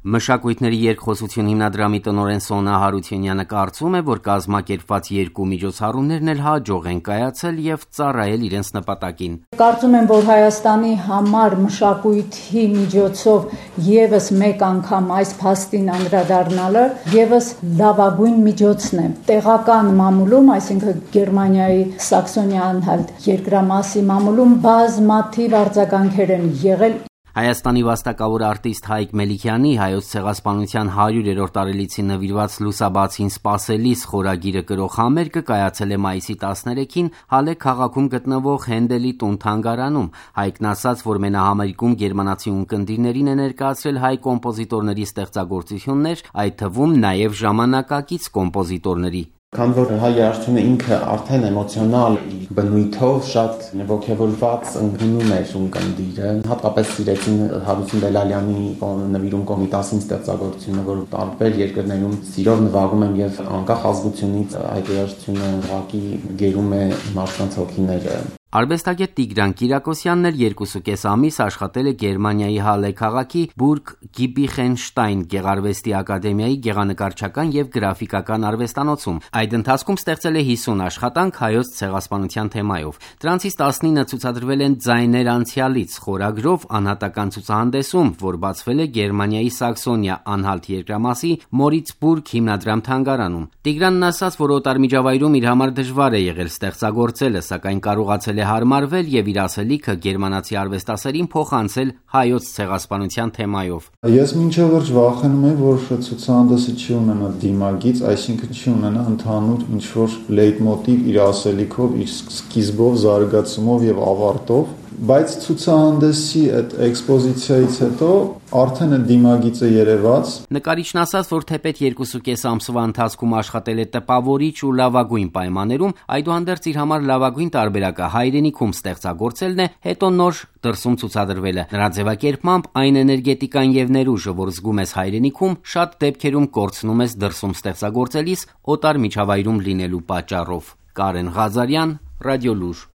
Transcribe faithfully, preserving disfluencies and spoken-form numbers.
Մշակույթների երկխոսություն հիմնադրամի տնօրեն Սոնա Հարությունյանը կարծում է, որ կազմակերպված երկու միջոցառումներն էլ հաջող են կայացել եւ ծառայել իրենց նպատակին։ Կարծում եմ, որ Հայաստանի համար մշակույթի միջոցով եւս մեկ անգամ այս փաստին անդրադառնալը եւս լավագույն միջոցն է։ Տեղական մամուլում, այսինքն Գերմանիայի Սաքսոնի-Անհալտ երկրամասի մամուլում բազմաթիվ արձագանքեր են եղել։ Հայաստանի վաստակավոր արտիստ Հայկ Մելիքյանի հայոց ցեղասպանության հարյուրերորդ տարելիցին նվիրված «Լուսաբացին սպասելիս» խորագիրը կրող համերգը կայացել է մայիսի տասներեքին Հալե քաղաքում գտնվող Հենդելի տուն-թանգարանում։ Հայկն ասաց, որ մենահամերգում գերմանացի ունկնդիրներին է ներկայացրել հայ կոմպոզիտորների ստեղծագործություններ, այդ թվում նաև ժամանակակից կոմպոզիտորների։ Քան որ հայ երաժշտությունը ինքը արդեն էմոցիոնալ բնույթով շատ ոգևորված ընդունում էր ունկնդիրը, հատկապես սիրեցին Հարություն Բելալյանի նվիրում Կոմիտասին ստեղծագործությունը, որ տարբեր երկրներում սիրով նվագում են եւ անկախ ազգությունից հայ երաժշտությունը ուղղակի գերում է մարդկանց հոգիները։ Արվեստագետ Տիգրան Կիրակոսյանն էլ երկուսուկես ամիս աշխատել է Գերմանիայի Հալե քաղաքի Բուրգ Գիբիխենշտայն գեղարվեստի ակադեմիայի գեղանկարչական եւ գրաֆիկական արվեստանոցում։ Այդ ընթացքում ստեղծել է հիսուն աշխատանք հայոց ցեղասպանության թեմայով։ Դրանցից տասնինը ցուցադրվել են «Ձայներ անցյալից» խորագրով անհատական ցուցահանդեսում, որ բացվել է Գերմանիայի Սաքսոնիա-Անհալտ երկրամասի Մորիցբուրգ հիմնադրամ թանգարանում։ Տիգրանն ասաց, որ օտար միջավայրում իր համար դժվար է եղել ստեղծագործելը, սակայն կարողացել է հարմարվել եւ իր ասելիքը գերմանացի արվեստասերին փոխանցել հայոց ցեղասպանության թեմայով։ Ես մինչև վերջ վախենում եմ, որ ցուցահանդեսը չի ունենա դիմագիծ, այսինքն չի ունենա ընդհանուր ինչ-որ լեյտմոտիվ իր ասելիքով, իր սկիզբով, զարգացումով եւ ավարտով, բայց ցուցահանդեսի այդ էքսպոզիցիայից հետո արդեն է դիմագիծը երևաց։ Նկարիչն ասաց, որ թեպետ երկուսուկես ամսվա ընթացքում աշխատել է տպավորիչ ու լավագույն պայմաններում, այդուհանդերձ իր համար լավագույն տարբերակը հայրենիքում ստեղծագործելն է, հետո նոր դրսում ցուցադրվելը։ Նրա ձևակերպմամբ այն էներգետիկան եւ ներուժը, որ զգում ես հայրենիքում, շատ դեպքերում կորցնում ես դրսում ստեղծագործելիս օտար միջավայրում լինելու պատճառով։ Կարեն Ղազարյան, Ռադիոլուր։